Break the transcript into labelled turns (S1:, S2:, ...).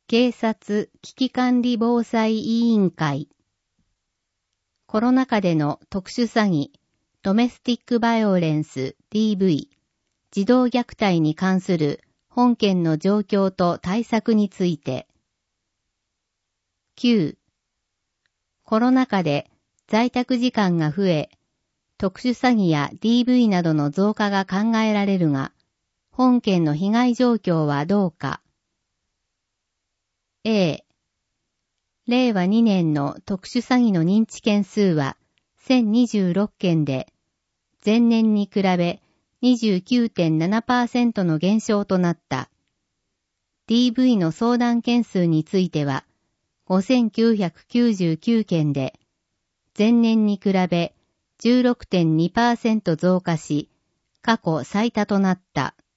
S1: 警察危機管理防災委員会。コロナ禍での特殊詐欺、ドメスティックバイオレンス DV、児童虐待に関する本件の状況と対策について。9. コロナ禍で在宅時間が増え、特殊詐欺や DV などの増加が考えられるが、本件の被害状況はどうか。A、令和2年の特殊詐欺の認知件数は1026件で、前年に比べ 29.7% の減少となった。DV の相談件数については5999件で、前年に比べ 16.2% 増加し、過去最多となった。